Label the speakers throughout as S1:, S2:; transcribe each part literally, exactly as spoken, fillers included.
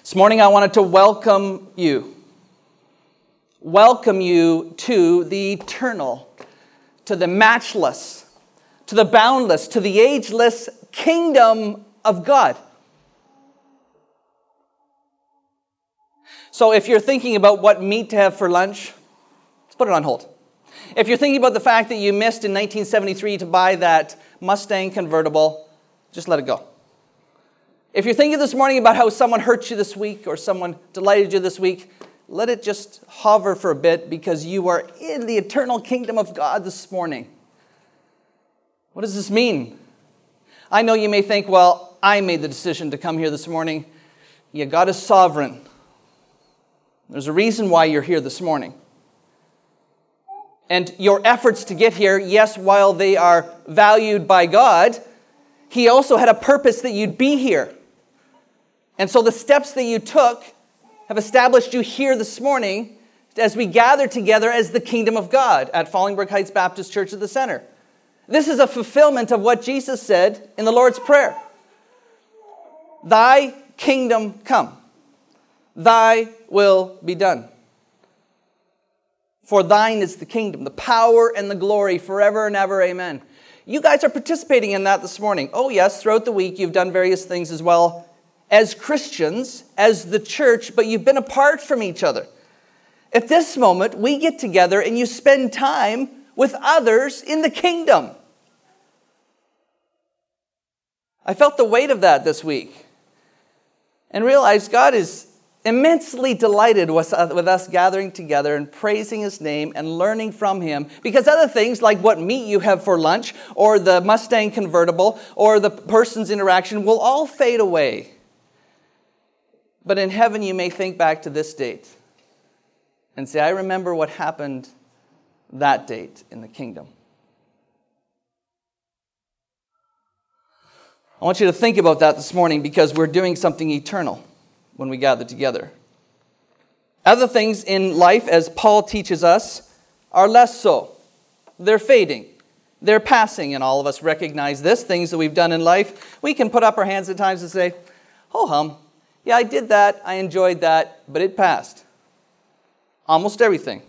S1: This morning I wanted to welcome you. Welcome you to the eternal, to the matchless, to the boundless, to the ageless kingdom of God. So if you're thinking about what meat to have for lunch, let's put it on hold. If you're thinking about the fact that you missed in nineteen seventy-three to buy that Mustang convertible, just let it go. If you're thinking this morning about how someone hurt you this week or someone delighted you this week, let it just hover for a bit because you are in the eternal kingdom of God this morning. What does this mean? I know you may think, well, I made the decision to come here this morning. Yeah, God is sovereign. There's a reason why you're here this morning. And your efforts to get here, yes, while they are valued by God, He also had a purpose that you'd be here. And so the steps that you took have established you here this morning as we gather together as the kingdom of God at Fallingbrook Heights Baptist Church of the Center. This is a fulfillment of what Jesus said in the Lord's Prayer. Thy kingdom come. Thy will be done. For thine is the kingdom, the power and the glory forever and ever. Amen. You guys are participating in that this morning. Oh yes, throughout the week you've done various things as well as Christians, as the church, but you've been apart from each other. At this moment, we get together and you spend time with others in the kingdom. I felt the weight of that this week and realized God is immensely delighted with us gathering together and praising His name and learning from Him, because other things like what meat you have for lunch or the Mustang convertible or the person's interaction will all fade away. But in heaven you may think back to this date and say, I remember what happened that date in the kingdom. I want you to think about that this morning because we're doing something eternal when we gather together. Other things in life, as Paul teaches us, are less so. They're fading. They're passing, and all of us recognize this. Things that we've done in life, we can put up our hands at times and say, oh hum, yeah, I did that, I enjoyed that, but it passed. Almost everything.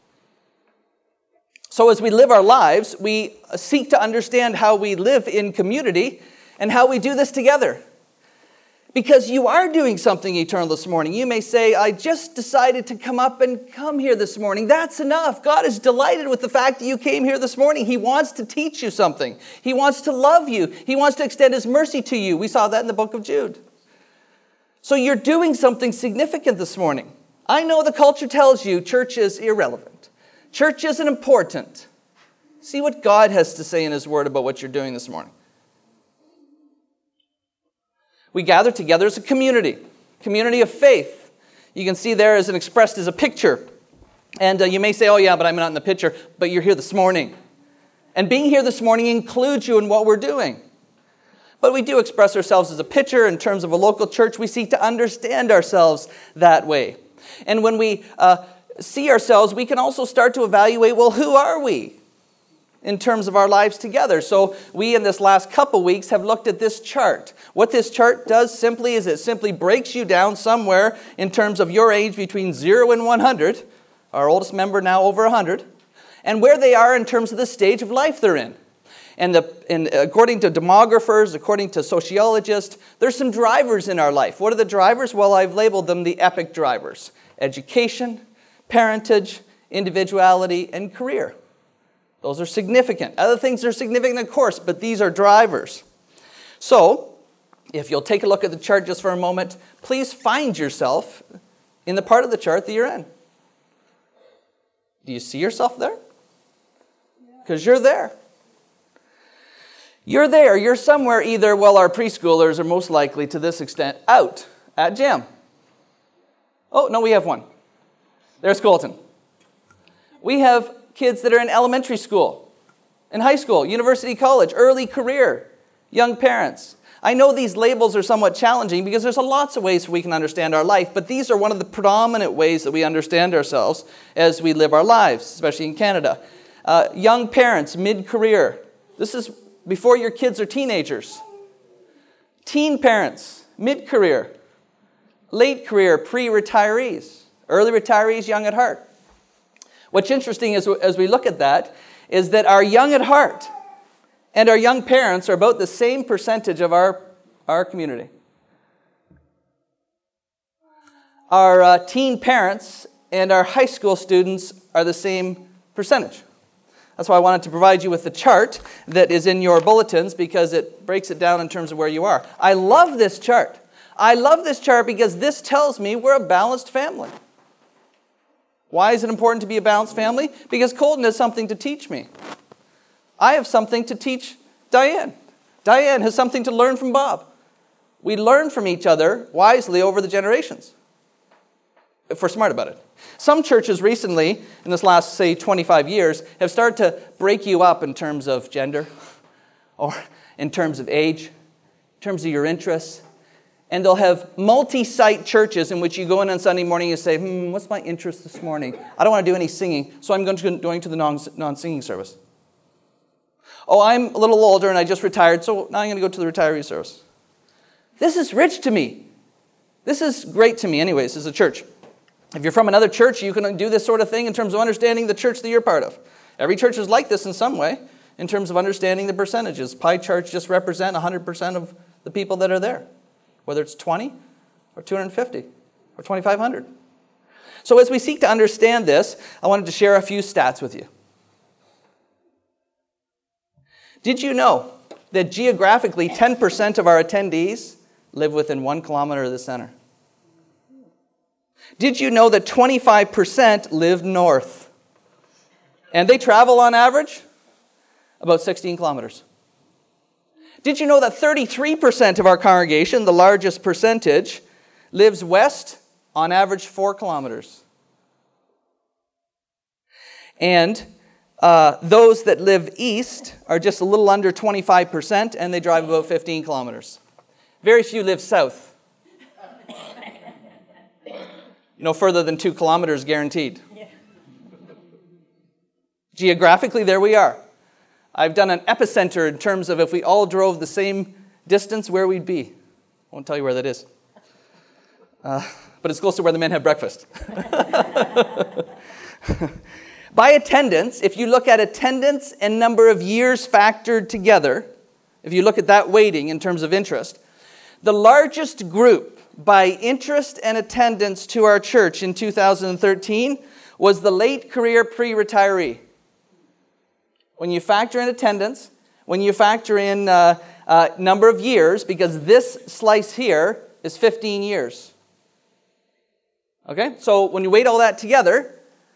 S1: So as we live our lives, we seek to understand how we live in community and how we do this together. Because you are doing something eternal this morning. You may say, I just decided to come up and come here this morning. That's enough. God is delighted with the fact that you came here this morning. He wants to teach you something. He wants to love you. He wants to extend His mercy to you. We saw that in the book of Jude. So you're doing something significant this morning. I know the culture tells you church is irrelevant. Church isn't important. See what God has to say in His Word about what you're doing this morning. We gather together as a community, community of faith. You can see there as an expressed as a picture. And uh, you may say, oh yeah, but I'm not in the picture. But you're here this morning. And being here this morning includes you in what we're doing. But we do express ourselves as a picture in terms of a local church. We seek to understand ourselves that way. And when we uh, see ourselves, we can also start to evaluate, well, who are we in terms of our lives together? So we, in this last couple weeks, have looked at this chart. What this chart does simply is it simply breaks you down somewhere in terms of your age between zero and one hundred, our oldest member now over one hundred, and where they are in terms of the stage of life they're in. And, the, and according to demographers, according to sociologists, there's some drivers in our life. What are the drivers? Well, I've labeled them the epic drivers. Education, parentage, individuality, and career. Those are significant. Other things are significant, of course, but these are drivers. So, if you'll take a look at the chart just for a moment, please find yourself in the part of the chart that you're in. Do you see yourself there? Because you're there. You're there. You're somewhere either, well, our preschoolers are most likely to this extent out at gym. Oh, no, we have one. There's Colton. We have kids that are in elementary school, in high school, university, college, early career, young parents. I know these labels are somewhat challenging because there's lots of ways we can understand our life, but these are one of the predominant ways that we understand ourselves as we live our lives, especially in Canada. Uh, young parents, mid-career. This is before your kids are teenagers. Teen parents, mid-career. late career, pre-retirees, early retirees, young at heart. What's interesting is, as we look at that is that our young at heart and our young parents are about the same percentage of our, our community. Our uh, teen parents and our high school students are the same percentage. That's why I wanted to provide you with the chart that is in your bulletins, because it breaks it down in terms of where you are. I love this chart. I love this chart because this tells me we're a balanced family. Why is it important to be a balanced family? Because Colton has something to teach me. I have something to teach Diane. Diane has something to learn from Bob. We learn from each other wisely over the generations, if we're smart about it. Some churches recently, in this last, say, twenty-five years, have started to break you up in terms of gender, or in terms of age, in terms of your interests. And they'll have multi-site churches in which you go in on Sunday morning and say, hmm, what's my interest this morning? I don't want to do any singing, so I'm going to, going to the non, non-singing service. Oh, I'm a little older and I just retired, so now I'm going to go to the retiree service. This is rich to me. This is great to me anyways, as a church. If you're from another church, you can do this sort of thing in terms of understanding the church that you're part of. Every church is like this in some way, in terms of understanding the percentages. Pie charts just represent one hundred percent of the people that are there, whether it's twenty or two hundred fifty or twenty-five hundred. So as we seek to understand this, I wanted to share a few stats with you. Did you know that geographically ten percent of our attendees live within one kilometer of the center? Did you know that twenty-five percent live north? And they travel on average about sixteen kilometers. Did you know that thirty-three percent of our congregation, the largest percentage, lives west on average four kilometers? And uh, those that live east are just a little under twenty-five percent, and they drive about fifteen kilometers. Very few live south. No further than two kilometers guaranteed. Yeah. Geographically, there we are. I've done an epicenter in terms of if we all drove the same distance, where we'd be. I won't tell you where that is. Uh, but it's close to where the men have breakfast. By attendance, if you look at attendance and number of years factored together, if you look at that weighting in terms of interest, the largest group by interest and attendance to our church in two thousand thirteen was the late career pre-retiree. When you factor in attendance, when you factor in uh, uh, number of years, because this slice here is fifteen years. Okay, so when you weight all that together,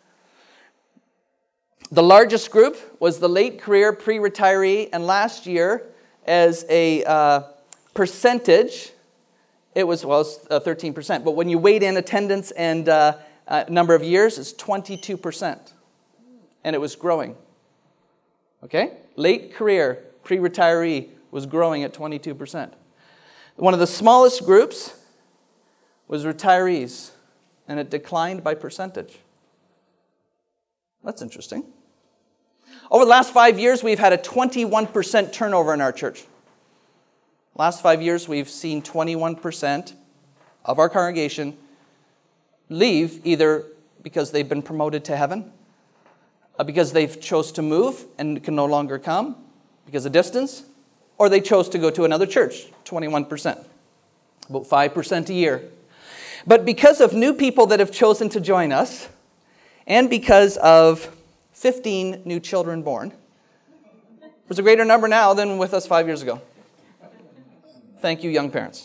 S1: the largest group was the late career pre-retiree, and last year, as a uh, percentage, it was, well, it was uh, thirteen percent. But when you weight in attendance and uh, uh, number of years, it's twenty-two percent. And it was growing. Okay? Late career, pre-retiree was growing at twenty-two percent. One of the smallest groups was retirees, and it declined by percentage. That's interesting. Over the last five years, we've had a twenty-one percent turnover in our church. Last five years, we've seen twenty-one percent of our congregation leave either because they've been promoted to heaven, because they've chose to move and can no longer come because of distance, or they chose to go to another church, twenty-one percent. About five percent a year. But because of new people that have chosen to join us, and because of fifteen new children born, there's a greater number now than with us five years ago. Thank you, young parents.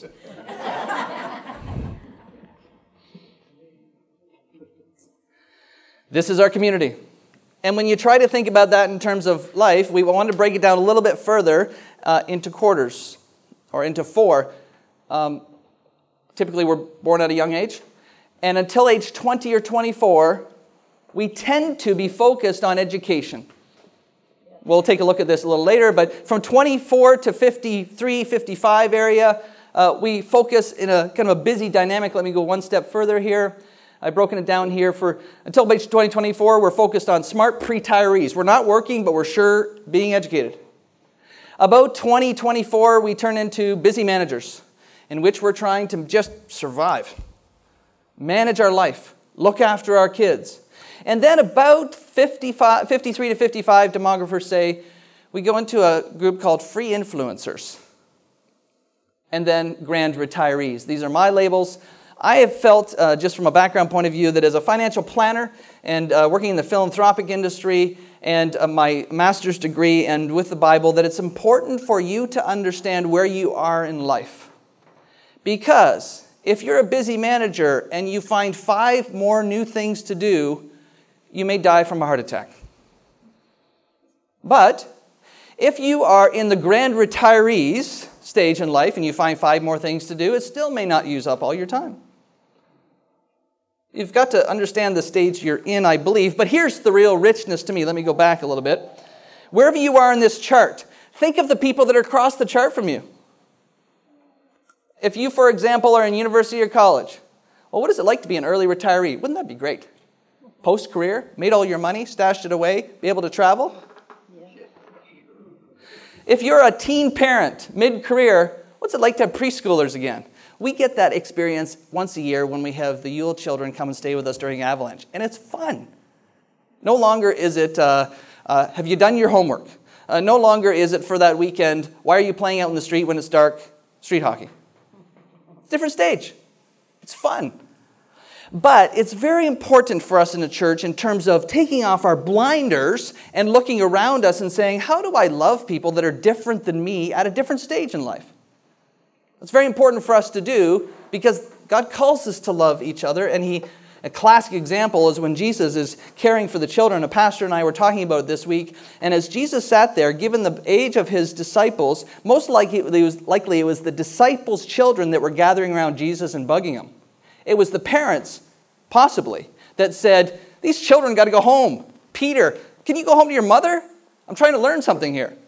S1: This is our community. And when you try to think about that in terms of life, we want to break it down a little bit further uh, into quarters, or into four. Um, typically, we're born at a young age. And until age twenty or twenty-four, we tend to be focused on education. We'll take a look at this a little later, but from twenty-four to fifty-three, fifty-five area, uh, we focus in a kind of a busy dynamic. Let me go one step further here. I've broken it down here for, until age twenty twenty-four, we're focused on smart pre-retirees. We're not working, but we're sure being educated. About twenty twenty-four, we turn into busy managers, in which we're trying to just survive. manage our life, look after our kids. And then about fifty-five, fifty-three to fifty-five, demographers say, we go into a group called free influencers. And then grand retirees. These are my labels. I have felt, uh, just from a background point of view, that as a financial planner and uh, working in the philanthropic industry and uh, my master's degree and with the Bible, that it's important for you to understand where you are in life. Because if you're a busy manager and you find five more new things to do, you may die from a heart attack. But if you are in the grand retirees stage in life and you find five more things to do, it still may not use up all your time. You've got to understand the stage you're in, I believe. But here's the real richness to me. Let me go back a little bit. Wherever you are in this chart, think of the people that are across the chart from you. If you, for example, are in university or college, well, what is it like to be an early retiree? Wouldn't that be great? Post-career, made all your money, stashed it away, be able to travel? If you're a teen parent, mid-career, what's it like to have preschoolers again? We get that experience once a year when we have the Yule children come and stay with us during Avalanche. And it's fun. No longer is it, uh, uh, have you done your homework? Uh, no longer is it for that weekend, why are you playing out in the street when it's dark? Street hockey. Different stage. It's fun. But it's very important for us in the church in terms of taking off our blinders and looking around us and saying, how do I love people that are different than me at a different stage in life? It's very important for us to do because God calls us to love each other. And he, a classic example is when Jesus is caring for the children. A pastor and I were talking about it this week. And as Jesus sat there, given the age of his disciples, most likely it was, likely it was the disciples' children that were gathering around Jesus and bugging him. It was the parents, possibly, that said, these children got to go home. Peter, can you go home to your mother? I'm trying to learn something here.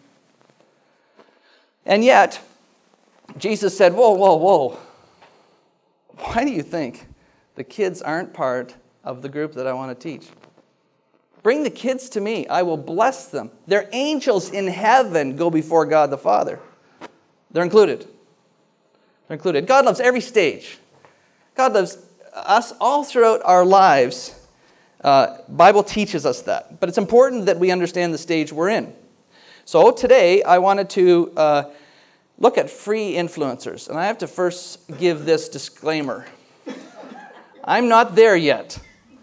S1: And yet, Jesus said, whoa, whoa, whoa. Why do you think the kids aren't part of the group that I want to teach? Bring the kids to me. I will bless them. Their angels in heaven go before God the Father. They're included. They're included. God loves every stage. God loves us all throughout our lives. Uh, Bible teaches us that. But it's important that we understand the stage we're in. So today I wanted to uh, look at free influencers. And I have to first give this disclaimer. I'm not there yet.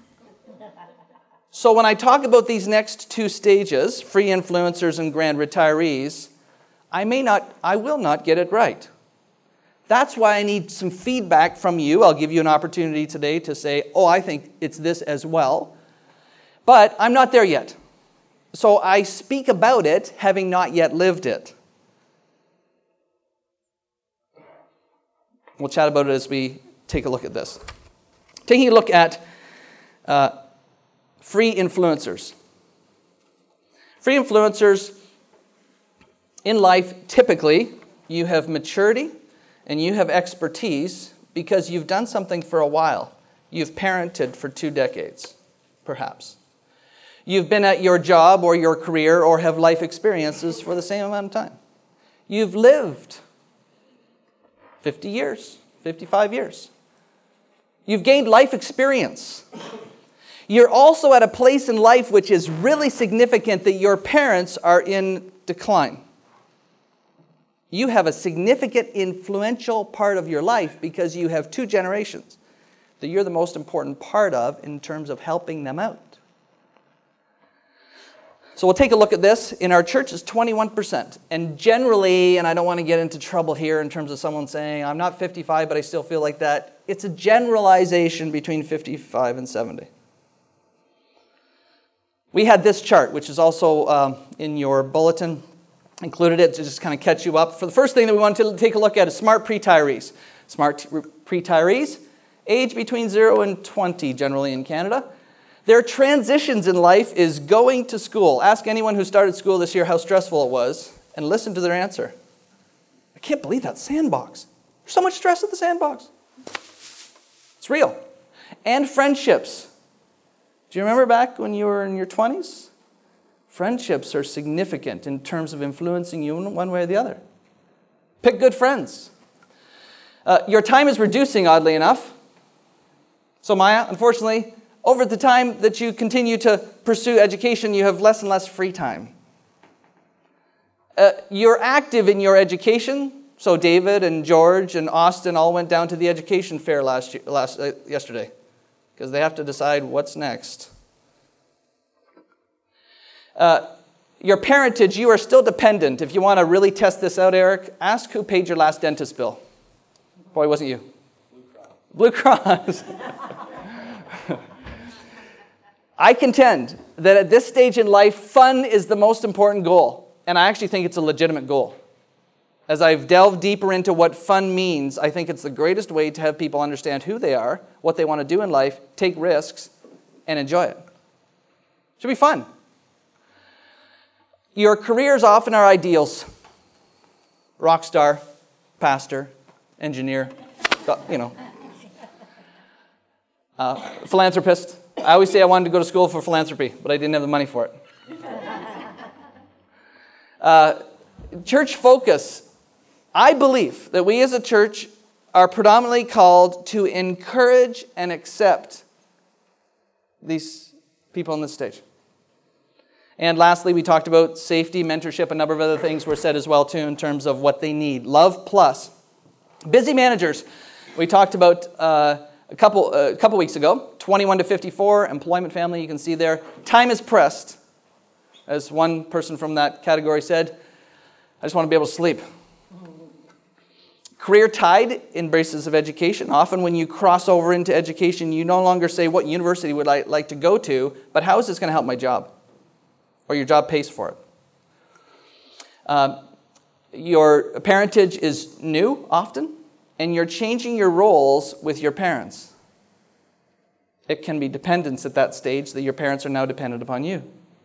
S1: So when I talk about these next two stages, free influencers and grand retirees, I may not, I will not get it right. That's why I need some feedback from you. I'll give you an opportunity today to say, oh, I think it's this as well. But I'm not there yet. So I speak about it having not yet lived it. We'll chat about it as we take a look at this. Taking a look at uh, free influencers. Free influencers in life, typically, you have maturity and you have expertise because you've done something for a while. You've parented for two decades, perhaps. You've been at your job or your career or have life experiences for the same amount of time. You've lived fifty years, fifty-five years. You've gained life experience. You're also at a place in life which is really significant that your parents are in decline. You have a significant influential part of your life because you have two generations that you're the most important part of in terms of helping them out. So we'll take a look at this. In our church, it's twenty-one percent. And generally, and I don't want to get into trouble here in terms of someone saying, I'm not fifty-five, but I still feel like that. It's a generalization between fifty-five and seventy. We had this chart, which is also um, in your bulletin. Included it to just kind of catch you up. For the first thing that we want to take a look at is smart pre-retirees. Smart pre-retirees, age between zero and twenty generally in Canada. Their transitions in life is going to school. Ask anyone who started school this year how stressful it was and listen to their answer. I can't believe that sandbox. There's so much stress at the sandbox. It's real. And friendships. Do you remember back when you were in your twenties? Friendships are significant in terms of influencing you in one way or the other. Pick good friends. Uh, your time is reducing, oddly enough. So Maya, unfortunately, over the time that you continue to pursue education, you have less and less free time. Uh, you're active in your education. So David and George and Austin all went down to the education fair last, year, last uh, yesterday because they have to decide what's next. Uh, your parentage, you are still dependent. If you want to really test this out, Eric, ask who paid your last dentist bill. Boy, it wasn't you. Blue Cross. Blue Cross. I contend that at this stage in life, fun is the most important goal. And I actually think it's a legitimate goal. As I've delved deeper into what fun means, I think it's the greatest way to have people understand who they are, what they want to do in life, take risks, and enjoy it. It should be fun. Your careers often are ideals. Rock star, pastor, engineer, you know. Uh, philanthropist. I always say I wanted to go to school for philanthropy, but I didn't have the money for it. Uh, church focus. I believe that we as a church are predominantly called to encourage and accept these people on this stage. And lastly, we talked about safety, mentorship, a number of other things were said as well too in terms of what they need. Love plus. Busy managers. We talked about uh, a couple a uh, couple weeks ago, twenty-one to fifty-four, employment family, you can see there. Time is pressed. As one person from that category said, I just want to be able to sleep. Career tied embraces of education. Often when you cross over into education, you no longer say what university would I like to go to, but how is this going to help my job? Or your job pays for it. Um, your parentage is new often, and you're changing your roles with your parents. It can be dependence at that stage that your parents are now dependent upon you.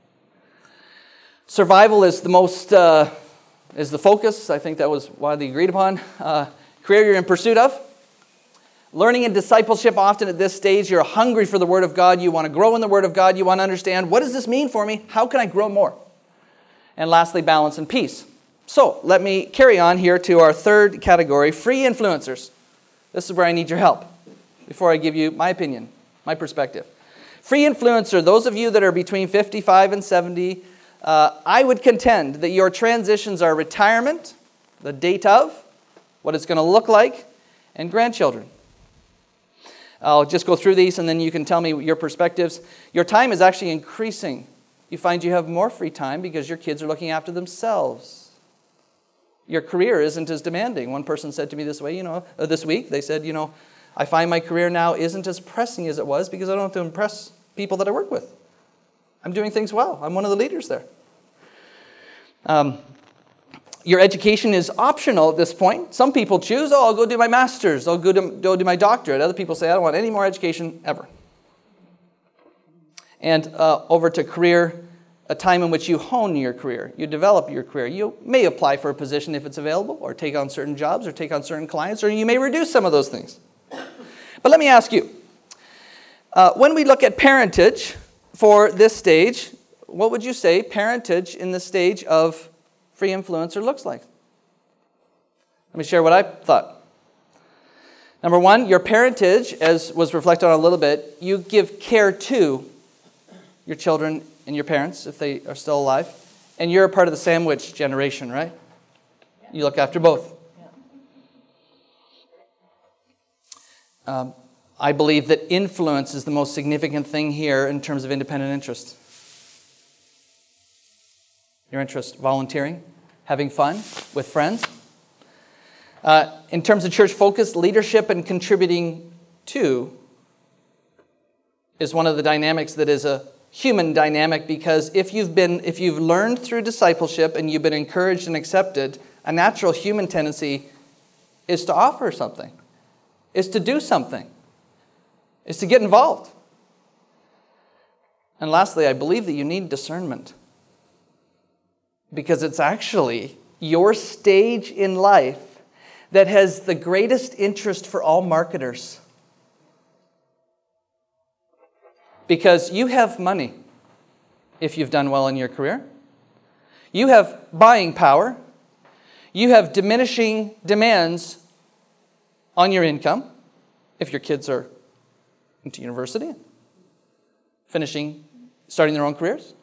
S1: Survival is the most, uh, is the focus. I think that was widely agreed upon. Uh, career you're in pursuit of. Learning and discipleship, often at this stage, you're hungry for the Word of God. You want to grow in the Word of God. You want to understand, what does this mean for me? How can I grow more? And lastly, balance and peace. So, let me carry on here to our third category, free influencers. This is where I need your help before I give you my opinion, my perspective. Free influencer, those of you that are between fifty-five and seventy, uh, I would contend that your transitions are retirement, the date of, what it's going to look like, and grandchildren. I'll just go through these and then you can tell me your perspectives. Your time is actually increasing. You find you have more free time because your kids are looking after themselves. Your career isn't as demanding. One person said to me this way, you know, uh, this week, they said, you know, I find my career now isn't as pressing as it was because I don't have to impress people that I work with. I'm doing things well. I'm one of the leaders there. Um, Your education is optional at this point. Some people choose, oh, I'll go do my master's, I'll go do, go do my doctorate. Other people say, I don't want any more education ever. And uh, over to career, a time in which you hone your career, you develop your career. You may apply for a position if it's available, or take on certain jobs, or take on certain clients, or you may reduce some of those things. But let me ask you, uh, when we look at parentage for this stage, what would you say parentage in the stage of free influencer looks like? Let me share what I thought. Number one, your parentage, as was reflected on a little bit, you give care to your children and your parents if they are still alive. And you're a part of the sandwich generation, right? Yeah. You look after both. Yeah. Um, I believe that influence is the most significant thing here in terms of independent interest. Your interest, volunteering, having fun with friends. Uh, in terms of church focus, leadership and contributing to is one of the dynamics that is a human dynamic, because if you've been, if you've learned through discipleship and you've been encouraged and accepted, a natural human tendency is to offer something, is to do something, is to get involved. And lastly, I believe that you need discernment, because it's actually your stage in life that has the greatest interest for all marketers. Because you have money if you've done well in your career. You have buying power. You have diminishing demands on your income if your kids are into university, finishing, starting their own careers.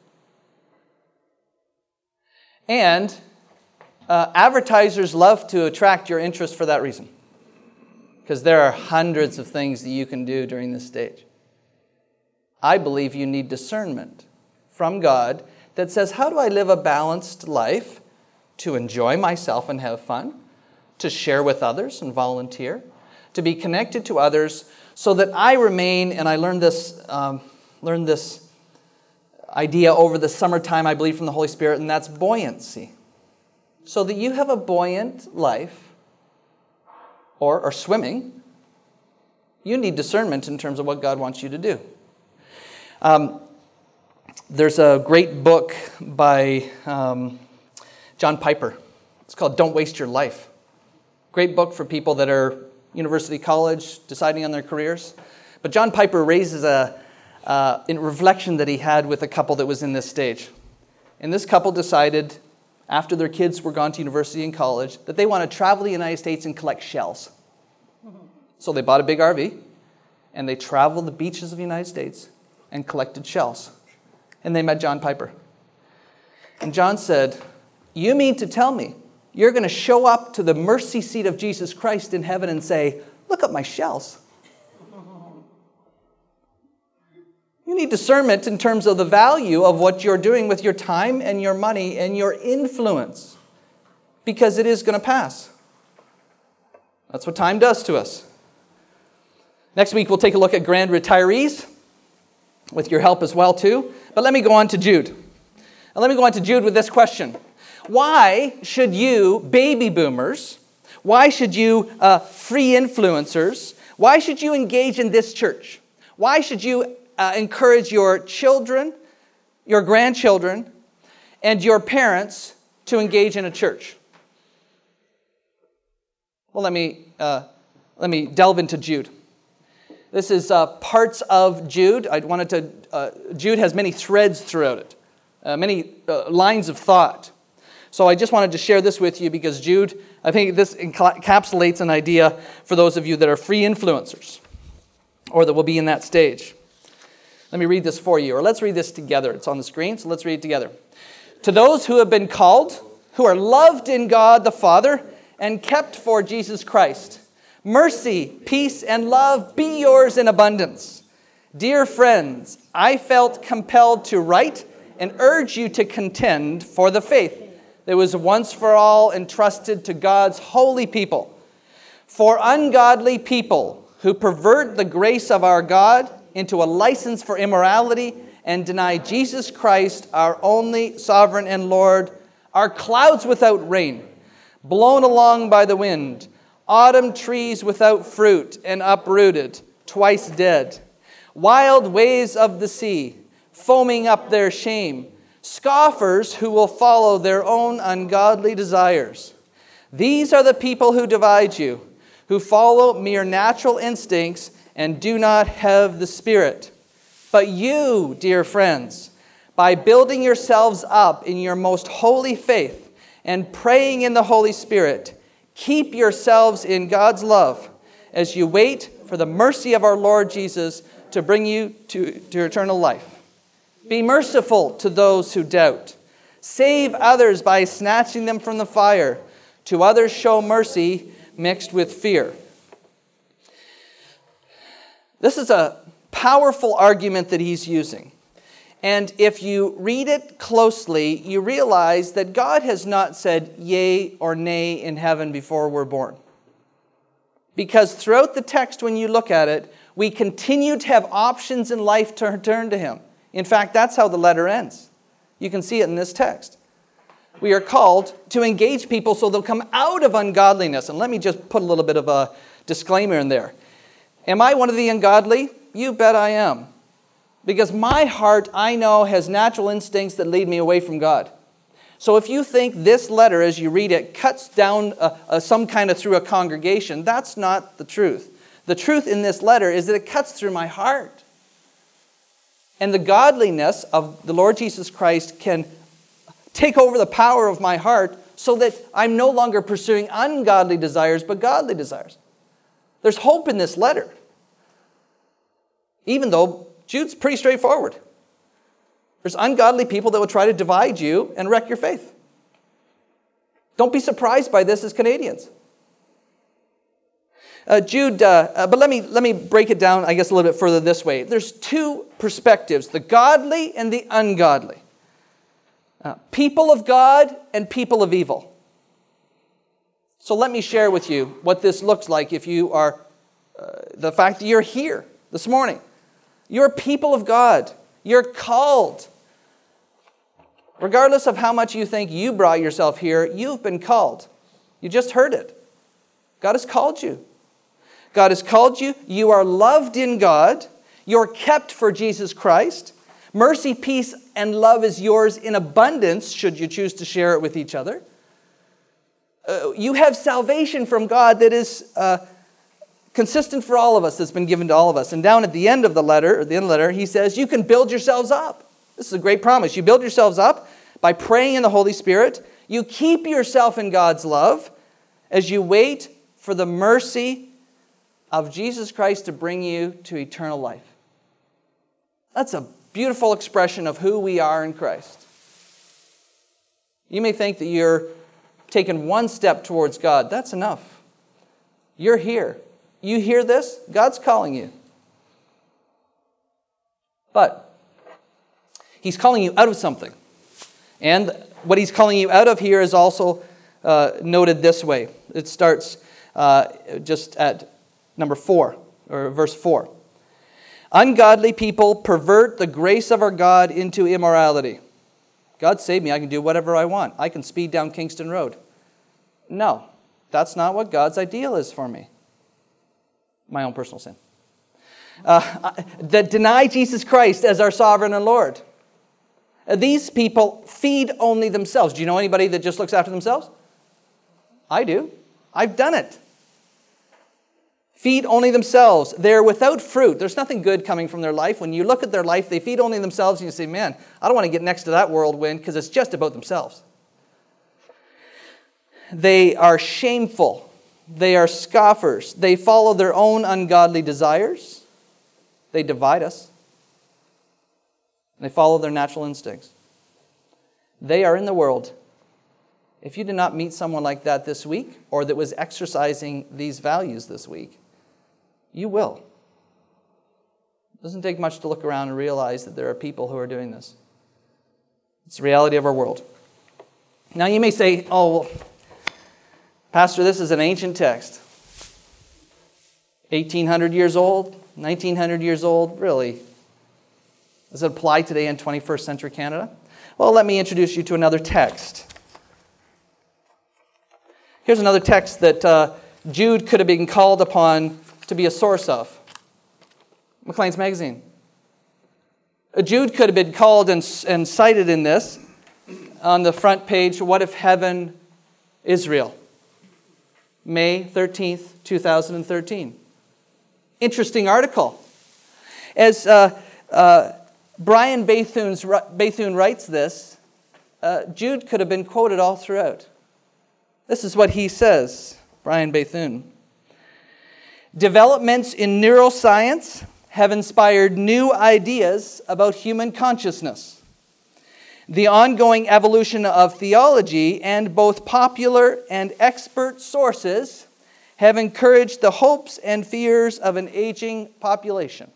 S1: And uh, advertisers love to attract your interest for that reason, because there are hundreds of things that you can do during this stage. I believe you need discernment from God that says, how do I live a balanced life to enjoy myself and have fun, to share with others and volunteer, to be connected to others, so that I remain, and I learned this, um, learned this idea over the summertime, I believe, from the Holy Spirit, and that's buoyancy. So that you have a buoyant life, or, or swimming, you need discernment in terms of what God wants you to do. Um, there's a great book by um, John Piper. It's called Don't Waste Your Life. Great book for people that are university, college, deciding on their careers. But John Piper raises a uh, in reflection that he had with a couple that was in this stage. And this couple decided, after their kids were gone to university and college, that they want to travel the United States and collect shells. So they bought a big R V, and they traveled the beaches of the United States and collected shells. And they met John Piper. And John said, you mean to tell me you're going to show up to the mercy seat of Jesus Christ in heaven and say, look at my shells? You need discernment in terms of the value of what you're doing with your time and your money and your influence, because it is going to pass. That's what time does to us. Next week, we'll take a look at grand retirees, with your help as well, too. But let me go on to Jude. And let me go on to Jude with this question. Why should you, baby boomers, why should you, uh, free influencers, why should you engage in this church? Why should you uh, encourage your children, your grandchildren, and your parents to engage in a church? Well, let me, uh, let me delve into Jude. This is uh, parts of Jude. I wanted to. Uh, Jude has many threads throughout it, uh, many uh, lines of thought. So I just wanted to share this with you because Jude, I think this encapsulates an idea for those of you that are free influencers or that will be in that stage. Let me read this for you, or let's read this together. It's on the screen, so let's read it together. To those who have been called, who are loved in God the Father and kept for Jesus Christ, mercy, peace, and love be yours in abundance. Dear friends, I felt compelled to write and urge you to contend for the faith that was once for all entrusted to God's holy people. For ungodly people who pervert the grace of our God into a license for immorality and deny Jesus Christ, our only sovereign and Lord, are clouds without rain, blown along by the wind, autumn trees without fruit and uprooted, twice dead, wild waves of the sea, foaming up their shame, scoffers who will follow their own ungodly desires. These are the people who divide you, who follow mere natural instincts and do not have the Spirit. But you, dear friends, by building yourselves up in your most holy faith and praying in the Holy Spirit, keep yourselves in God's love as you wait for the mercy of our Lord Jesus to bring you to, to eternal life. Be merciful to those who doubt. Save others by snatching them from the fire. To others show mercy mixed with fear. This is a powerful argument that he's using. And if you read it closely, you realize that God has not said yea or nay in heaven before we're born. Because throughout the text, when you look at it, we continue to have options in life to turn to Him. In fact, that's how the letter ends. You can see it in this text. We are called to engage people so they'll come out of ungodliness. And let me just put a little bit of a disclaimer in there. Am I one of the ungodly? You bet I am. Because my heart, I know, has natural instincts that lead me away from God. So if you think this letter, as you read it, cuts down uh, uh, some kind of through a congregation, that's not the truth. The truth in this letter is that it cuts through my heart. And the godliness of the Lord Jesus Christ can take over the power of my heart so that I'm no longer pursuing ungodly desires, but godly desires. There's hope in this letter. Even though Jude's pretty straightforward. There's ungodly people that will try to divide you and wreck your faith. Don't be surprised by this as Canadians. Uh, Jude, uh, uh, but let me, let me break it down, I guess, a little bit further this way. There's two perspectives, the godly and the ungodly. Uh, people of God and people of evil. So let me share with you what this looks like if you are, uh, the fact that you're here this morning. You're people of God. You're called. Regardless of how much you think you brought yourself here, you've been called. You just heard it. God has called you. God has called you. You are loved in God. You're kept for Jesus Christ. Mercy, peace, and love is yours in abundance, should you choose to share it with each other. Uh, you have salvation from God that is uh, consistent for all of us, that's been given to all of us. And down at the end of the letter, or the end of the letter, he says, you can build yourselves up. This is a great promise. You build yourselves up by praying in the Holy Spirit. You keep yourself in God's love as you wait for the mercy of Jesus Christ to bring you to eternal life. That's a beautiful expression of who we are in Christ. You may think that you're taking one step towards God. That's enough. You're here. You hear this? God's calling you. But He's calling you out of something. And what He's calling you out of here is also uh, noted this way. It starts uh, just at number four, or verse four. Ungodly people pervert the grace of our God into immorality. God saved me, I can do whatever I want. I can speed down Kingston Road. No, that's not what God's ideal is for me. My own personal sin. Uh, that deny Jesus Christ as our sovereign and Lord. These people feed only themselves. Do you know anybody that just looks after themselves? I do. I've done it. Feed only themselves. They're without fruit. There's nothing good coming from their life. When you look at their life, they feed only themselves and you say, man, I don't want to get next to that whirlwind because it's just about themselves. They are shameful. They are scoffers. They follow their own ungodly desires. They divide us. They follow their natural instincts. They are in the world. If you did not meet someone like that this week, or that was exercising these values this week, you will. It doesn't take much to look around and realize that there are people who are doing this. It's the reality of our world. Now you may say, oh, well, Pastor, this is an ancient text. eighteen hundred years old, nineteen hundred years old, really? Does it apply today in twenty-first century Canada? Well, let me introduce you to another text. Here's another text that uh, Jude could have been called upon to be a source of. Maclean's Magazine. Uh, Jude could have been called and, and cited in this on the front page, What If Heaven, Israel? May thirteenth, two thousand thirteen. Interesting article. As uh, uh, Brian Bethune's, Bethune writes this, uh, Jude could have been quoted all throughout. This is what he says, Brian Bethune. Developments in neuroscience have inspired new ideas about human consciousness. The ongoing evolution of theology and both popular and expert sources have encouraged the hopes and fears of an aging population.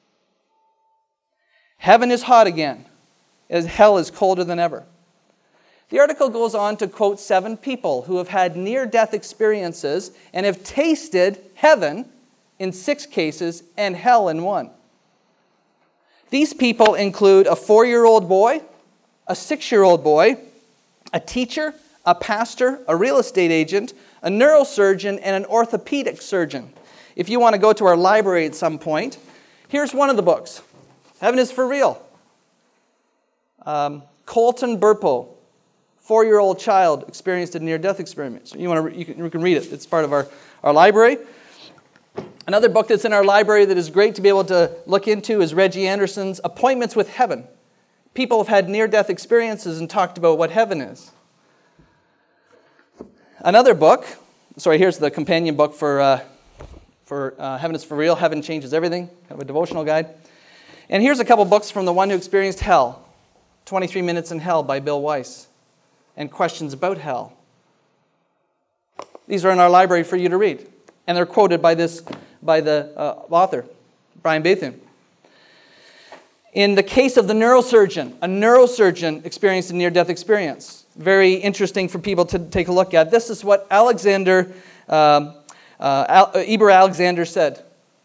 S1: Heaven is hot again, as hell is colder than ever. The article goes on to quote seven people who have had near-death experiences and have tasted heaven in six cases and hell in one. These people include a four-year-old boy, a six-year-old boy, a teacher, a pastor, a real estate agent, a neurosurgeon, and an orthopedic surgeon. If you want to go to our library at some point, here's one of the books. Heaven is for real. Um, Colton Burpo, four-year-old child, experienced a near-death experience. You, want to, you, can, you can read it. It's part of our, our library. Another book that's in our library that is great to be able to look into is Reggie Anderson's Appointments with Heaven. People have had near-death experiences and talked about what heaven is. Another book, sorry, here's the companion book for uh, for uh, Heaven is for Real. Heaven Changes Everything, kind of a devotional guide. And here's a couple books from the one who experienced hell. twenty-three Minutes in Hell by Bill Weiss. And Questions About Hell. These are in our library for you to read. And they're quoted by this, by the uh, author, Brian Bethune. In the case of the neurosurgeon, a neurosurgeon experienced a near-death experience. Very interesting for people to take a look at. This is what Alexander, um, uh, Al- Eber Alexander said.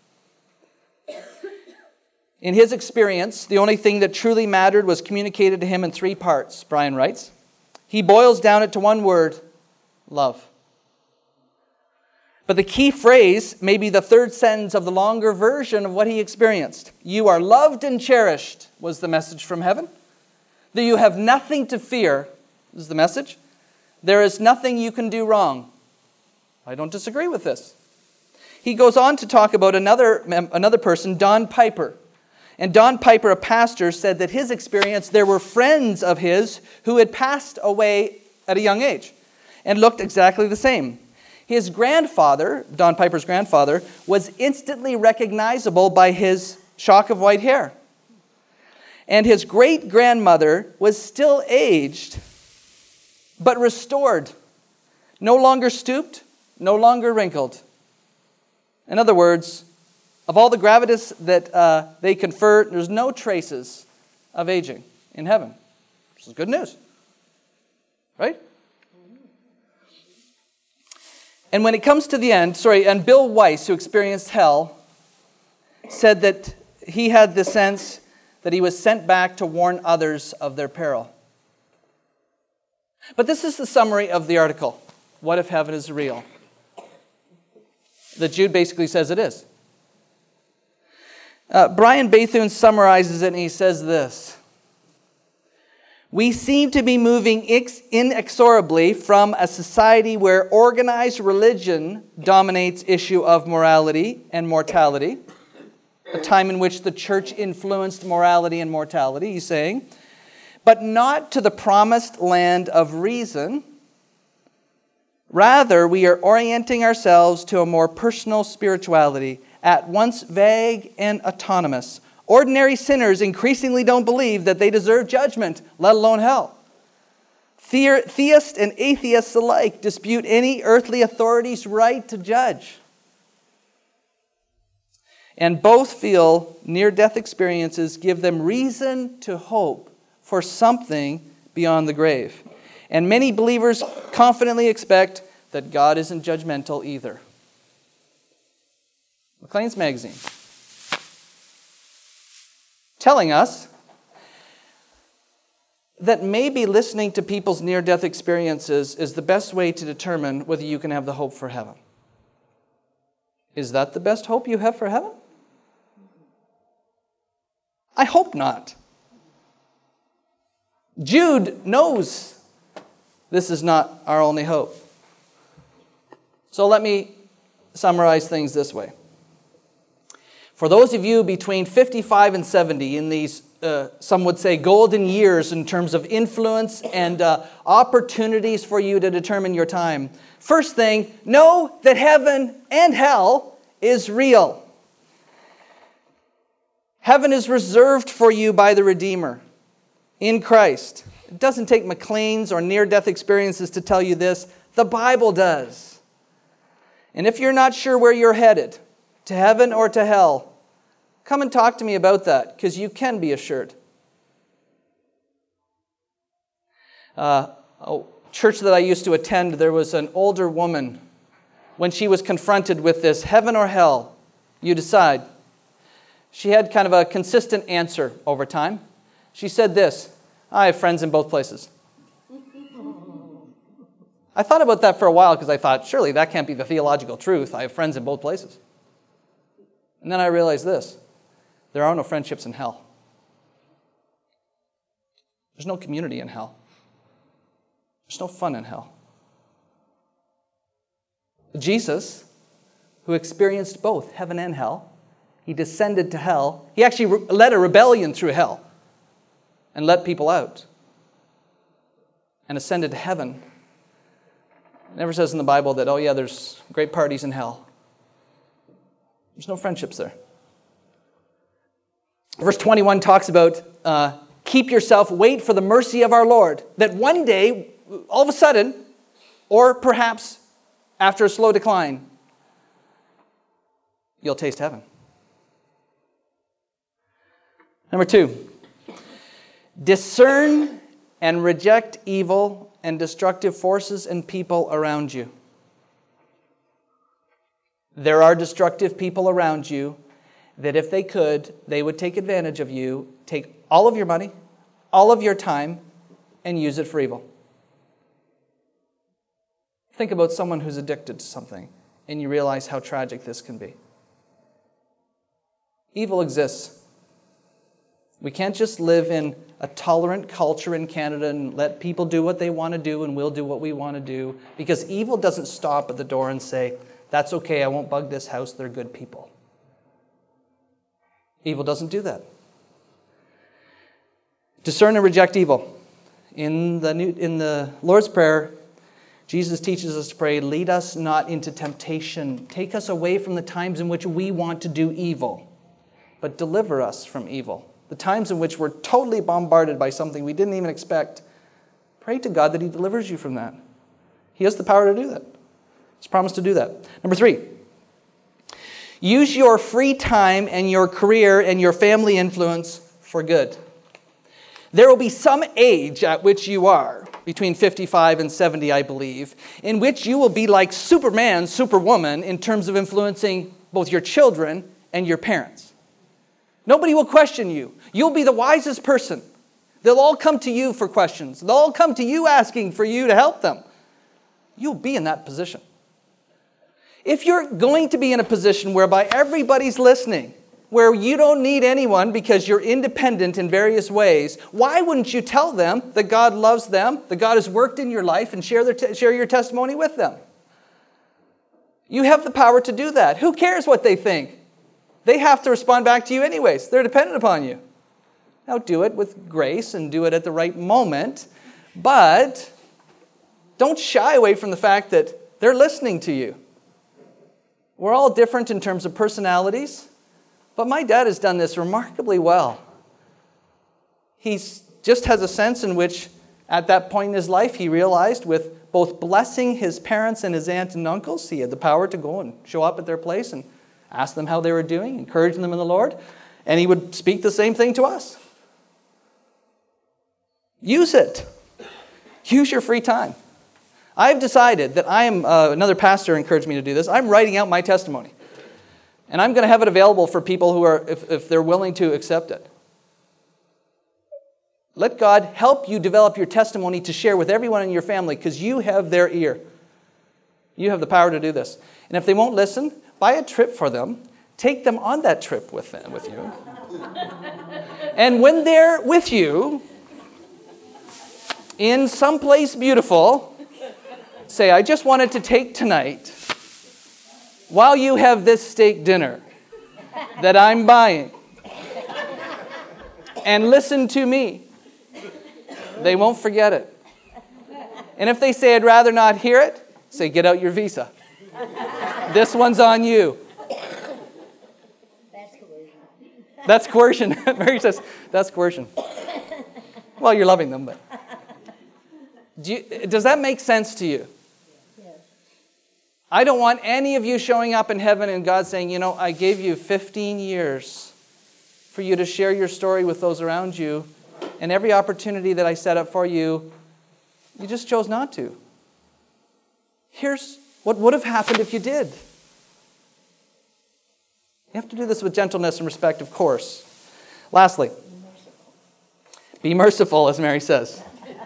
S1: In his experience, the only thing that truly mattered was communicated to him in three parts, Brian writes. He boils down it to one word, love. But the key phrase may be the third sentence of the longer version of what he experienced. You are loved and cherished, was the message from heaven. That you have nothing to fear, is the message. There is nothing you can do wrong. I don't disagree with this. He goes on to talk about another, another person, Don Piper. And Don Piper, a pastor, said that his experience, there were friends of his who had passed away at a young age and looked exactly the same. His grandfather, Don Piper's grandfather, was instantly recognizable by his shock of white hair. And his great-grandmother was still aged, but restored, no longer stooped, no longer wrinkled. In other words, of all the gravitas that uh, they confer, there's no traces of aging in heaven. This is good news, right? And when it comes to the end, sorry, and Bill Weiss, who experienced hell, said that he had the sense that he was sent back to warn others of their peril. But this is the summary of the article. What if heaven is real? That Jude basically says it is. Uh, Brian Bethune summarizes it and he says this. We seem to be moving inexorably from a society where organized religion dominates issue of morality and mortality, a time in which the church influenced morality and mortality, he's saying, but not to the promised land of reason. Rather, we are orienting ourselves to a more personal spirituality, at once vague and autonomous. Ordinary sinners increasingly don't believe that they deserve judgment, let alone hell. The- theists and atheists alike dispute any earthly authority's right to judge. And both feel near-death experiences give them reason to hope for something beyond the grave. And many believers confidently expect that God isn't judgmental either. Maclean's Magazine. Telling us that maybe listening to people's near-death experiences is the best way to determine whether you can have the hope for heaven. Is that the best hope you have for heaven? I hope not. Jude knows this is not our only hope. So let me summarize things this way. For those of you between fifty-five and seventy, in these, uh, some would say, golden years in terms of influence and uh, opportunities for you to determine your time, first thing, know that heaven and hell is real. Heaven is reserved for you by the Redeemer in Christ. It doesn't take Maclean's or near-death experiences to tell you this. The Bible does. And if you're not sure where you're headed, to heaven or to hell, come and talk to me about that, because you can be assured. Uh, a church that I used to attend, there was an older woman. When she was confronted with this, heaven or hell, you decide. She had kind of a consistent answer over time. She said this, I have friends in both places. I thought about that for a while because I thought, surely that can't be the theological truth. I have friends in both places. And then I realized this. There are no friendships in hell. There's no community in hell. There's no fun in hell. Jesus, who experienced both heaven and hell, he descended to hell. He actually re- led a rebellion through hell and let people out and ascended to heaven. It never says in the Bible that, oh yeah, there's great parties in hell. There's no friendships there. Verse twenty-one talks about uh, keep yourself, wait for the mercy of our Lord, that one day, all of a sudden, or perhaps after a slow decline, you'll taste heaven. Number two, discern and reject evil and destructive forces and people around you. There are destructive people around you that if they could, they would take advantage of you, take all of your money, all of your time, and use it for evil. Think about someone who's addicted to something, and you realize how tragic this can be. Evil exists. We can't just live in a tolerant culture in Canada and let people do what they want to do and we'll do what we want to do, because evil doesn't stop at the door and say, that's okay, I won't bug this house, they're good people. Evil doesn't do that. Discern and reject evil. In the, new, in the Lord's Prayer, Jesus teaches us to pray, lead us not into temptation. Take us away from the times in which we want to do evil, but deliver us from evil. The times in which we're totally bombarded by something we didn't even expect. Pray to God that He delivers you from that. He has the power to do that. He's promised to do that. Number three, use your free time and your career and your family influence for good. There will be some age at which you are, between fifty-five and seventy, I believe, in which you will be like Superman, Superwoman, in terms of influencing both your children and your parents. Nobody will question you. You'll be the wisest person. They'll all come to you for questions. They'll all come to you asking for you to help them. You'll be in that position. If you're going to be in a position whereby everybody's listening, where you don't need anyone because you're independent in various ways, why wouldn't you tell them that God loves them, that God has worked in your life, and share, their te- share your testimony with them? You have the power to do that. Who cares what they think? They have to respond back to you anyways. They're dependent upon you. Now do it with grace and do it at the right moment, but don't shy away from the fact that they're listening to you. We're all different in terms of personalities, but my dad has done this remarkably well. He just has a sense in which, at that point in his life, he realized with both blessing his parents and his aunts and uncles, he had the power to go and show up at their place and ask them how they were doing, encouraging them in the Lord, and he would speak the same thing to us. Use it. Use your free time. I've decided that I am, uh, another pastor encouraged me to do this, I'm writing out my testimony. And I'm going to have it available for people who are, if, if they're willing to accept it. Let God help you develop your testimony to share with everyone in your family, because you have their ear. You have the power to do this. And if they won't listen, buy a trip for them. Take them on that trip with them, with you. And when they're with you, in some place beautiful, say, I just wanted to take tonight, while you have this steak dinner that I'm buying, and listen to me. They won't forget it. And if they say, I'd rather not hear it, say, get out your visa. This one's on you.
S2: That's coercion.
S1: That's coercion. Mary says, that's coercion. Well, you're loving them, but. Do you, does that make sense to you?
S2: Yes.
S1: I don't want any of you showing up in heaven and God saying, you know, I gave you fifteen years for you to share your story with those around you, and every opportunity that I set up for you, you just chose not to. Here's what would have happened if you did. You have to do this with gentleness and respect, of course. Lastly, be merciful, as Mary says.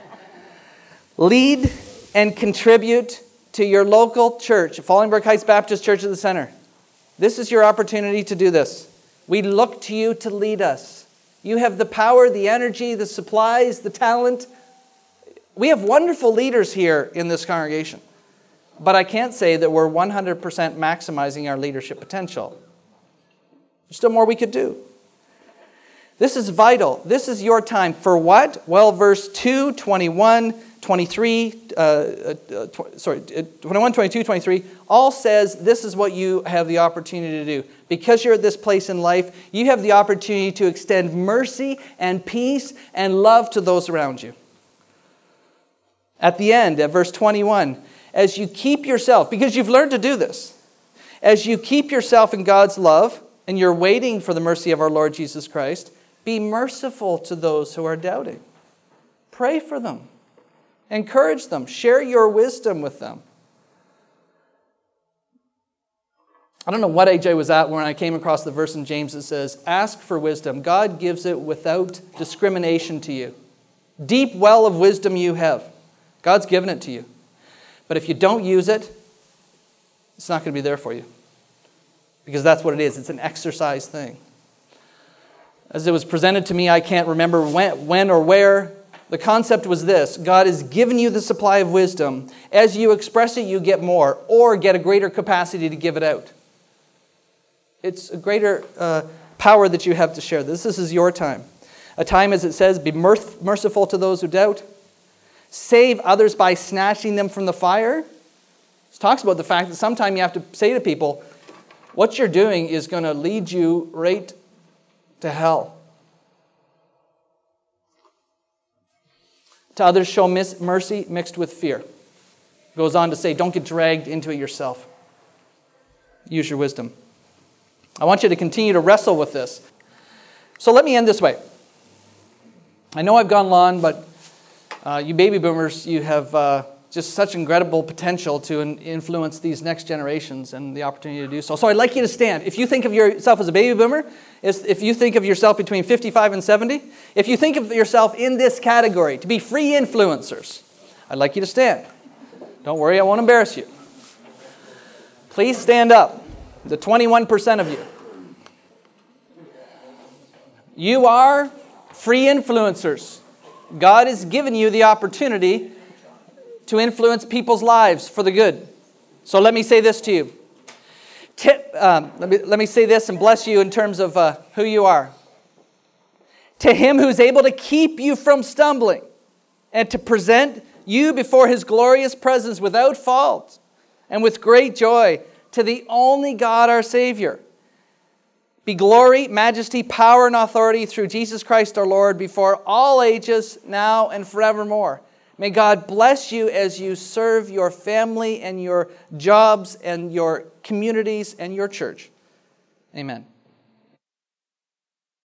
S1: Lead and contribute to your local church, Fallingbrook Heights Baptist Church at the Center. This is your opportunity to do this. We look to you to lead us. You have the power, the energy, the supplies, the talent. We have wonderful leaders here in this congregation. But I can't say that we're one hundred percent maximizing our leadership potential. There's still more we could do. This is vital. This is your time. For what? Well, verse two, twenty-one, twenty-three, uh, uh, tw- sorry, twenty-one, twenty-two, twenty-three, all says this is what you have the opportunity to do. Because you're at this place in life, you have the opportunity to extend mercy and peace and love to those around you. At the end, at verse twenty-one, as you keep yourself, because you've learned to do this, as you keep yourself in God's love, and you're waiting for the mercy of our Lord Jesus Christ, be merciful to those who are doubting. Pray for them. Encourage them. Share your wisdom with them. I don't know what age I was at when I came across the verse in James that says, ask for wisdom. God gives it without discrimination to you. Deep well of wisdom you have. God's given it to you. But if you don't use it, it's not going to be there for you. Because that's what it is. It's an exercise thing. As it was presented to me, I can't remember when, when or where. The concept was this: God has given you the supply of wisdom. As you express it, you get more, or get a greater capacity to give it out. It's a greater uh, power that you have to share this. This is your time. A time, as it says, be mirth- merciful to those who doubt. Save others by snatching them from the fire. It talks about the fact that sometimes you have to say to people, what you're doing is going to lead you right to hell. To others, show mis- mercy mixed with fear. It goes on to say, don't get dragged into it yourself. Use your wisdom. I want you to continue to wrestle with this. So let me end this way. I know I've gone long, but uh, you baby boomers, you have uh, just such incredible potential to in- influence these next generations and the opportunity to do so. So I'd like you to stand. If you think of yourself as a baby boomer, if you think of yourself between fifty-five and seventy, if you think of yourself in this category, to be free influencers, I'd like you to stand. Don't worry, I won't embarrass you. Please stand up. The twenty-one percent of you. You are free influencers. God has given you the opportunity to influence people's lives for the good. So let me say this to you. Tip, um, let me, let me say this and bless you in terms of uh, who you are. To Him who's able to keep you from stumbling and to present you before His glorious presence without fault and with great joy, to the only God our Savior, be glory, majesty, power, and authority through Jesus Christ our Lord before all ages, now and forevermore. May God bless you as you serve your family and your jobs and your communities and your church. Amen.